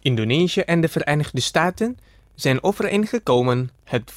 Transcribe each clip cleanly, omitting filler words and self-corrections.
Indonesië en de Verenigde Staten zijn overeengekomen het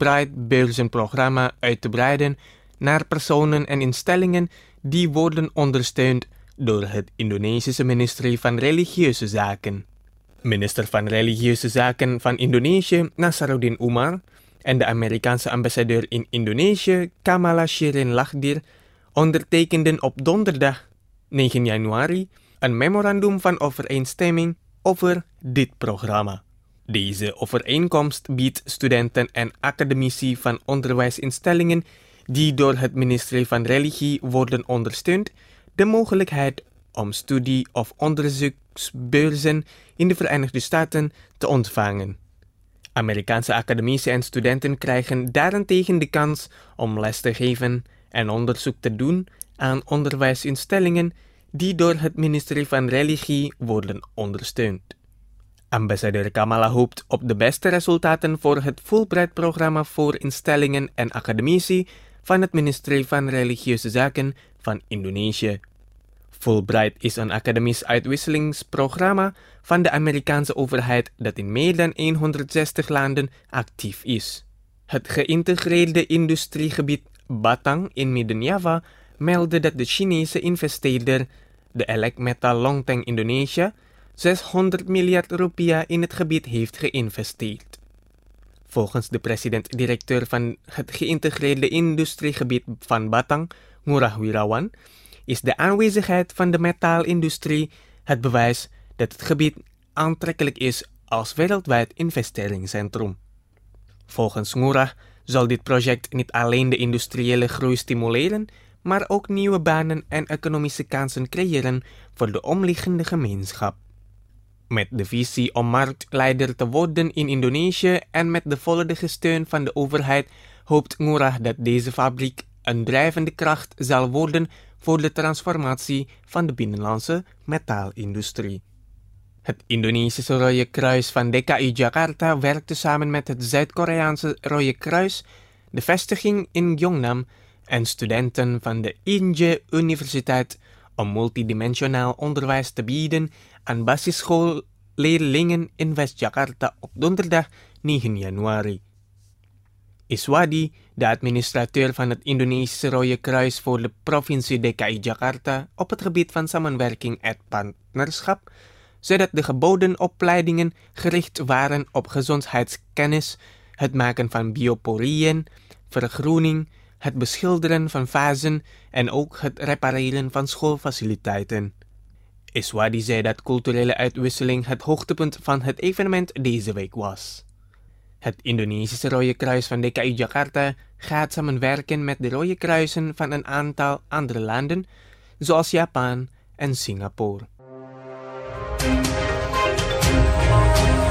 Fulbright-beurzenprogramma uit te breiden naar personen en instellingen die worden ondersteund door het Indonesische ministerie van Religieuze Zaken. Minister van Religieuze Zaken van Indonesië, Nasaruddin Umar, en de Amerikaanse ambassadeur in Indonesië, Kamala Shirin Lachdir, ondertekenden op donderdag 9 januari een memorandum van overeenstemming over dit programma. Deze overeenkomst biedt studenten en academici van onderwijsinstellingen die door het ministerie van Religie worden ondersteund de mogelijkheid om studie- of onderzoeksbeurzen in de Verenigde Staten te ontvangen. Amerikaanse academici en studenten krijgen daarentegen de kans om les te geven en onderzoek te doen aan onderwijsinstellingen die door het ministerie van Religie worden ondersteund. Ambassadeur Kamala hoopt op de beste resultaten voor het Fulbright-programma voor instellingen en academici van het ministerie van Religieuze Zaken van Indonesië. Fulbright is een academisch uitwisselingsprogramma van de Amerikaanse overheid dat in meer dan 160 landen actief is. Het geïntegreerde industriegebied Batang in Midden-Java meldde dat de Chinese investeerder, de Elecmetal Longteng Indonesia, 600 miljard rupiah in het gebied heeft geïnvesteerd. Volgens de president-directeur van het geïntegreerde industriegebied van Batang, Ngurah Wirawan, is de aanwezigheid van de metaalindustrie het bewijs dat het gebied aantrekkelijk is als wereldwijd investeringscentrum. Volgens Ngurah zal dit project niet alleen de industriële groei stimuleren, maar ook nieuwe banen en economische kansen creëren voor de omliggende gemeenschap. Met de visie om marktleider te worden in Indonesië en met de volledige steun van de overheid hoopt Ngurah dat deze fabriek een drijvende kracht zal worden voor de transformatie van de binnenlandse metaalindustrie. Het Indonesische Rode Kruis van DKI Jakarta werkte samen met het Zuid-Koreaanse Rode Kruis, de vestiging in Gyeongnam en studenten van de INJE Universiteit om multidimensionaal onderwijs te bieden aan basisschoolleerlingen in West-Jakarta op donderdag 9 januari. Iswadi, de administrateur van het Indonesische Rode Kruis voor de provincie DKI Jakarta op het gebied van samenwerking en partnerschap, zei dat de geboden opleidingen gericht waren op gezondheidskennis, het maken van bioporieën, vergroening, het beschilderen van vazen en ook het repareren van schoolfaciliteiten. Iswadi zei dat culturele uitwisseling het hoogtepunt van het evenement deze week was. Het Indonesische Rode Kruis van DKI Jakarta gaat samenwerken met de Rode Kruisen van een aantal andere landen, zoals Japan en Singapore.